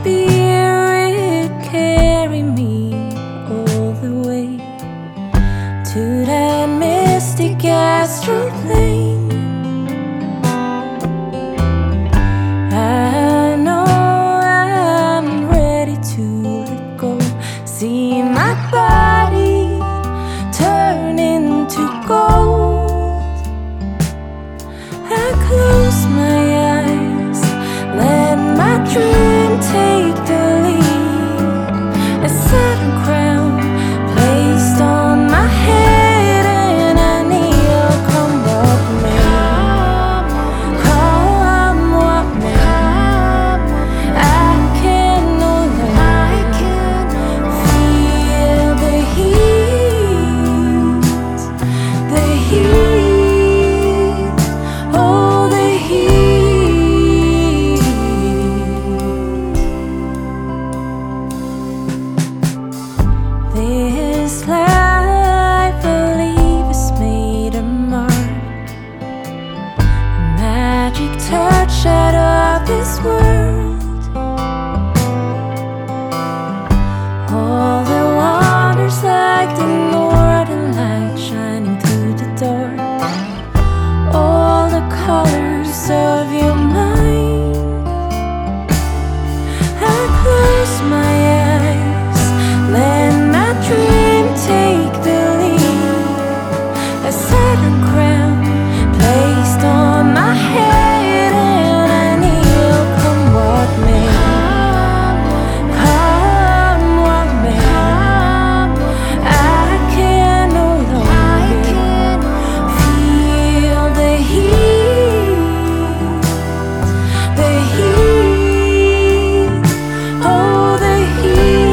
Spirit carry me all the way to that mystic astral plane. I know I'm ready to let go. See my body turn into gold. I close my eyes, let my dream take the lead. A Saturn crown placed on my head, and I kneel. Come walk me, come walk me. I can no longer feel the heat, the heat, oh the heat. This life, I believe, is made of mark, a magic touch out of this world. All the wonders like the northern light shining through the dark. All the colors of your mind. I close my eyes, let my dream take the lead. A Saturn crown placed on my head, and I kneel. Come walk me, come walk me. I can no longer feel the heat, the heat, oh the heat.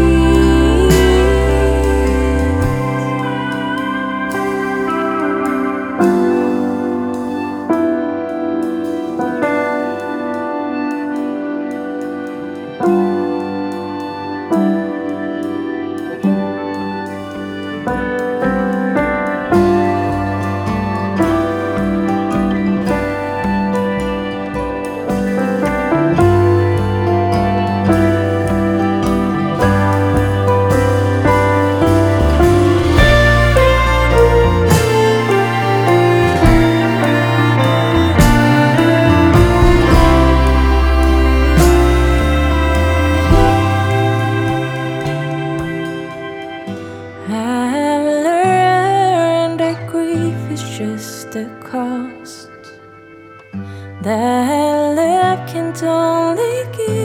I've learned that grief is just a cost that love can only give.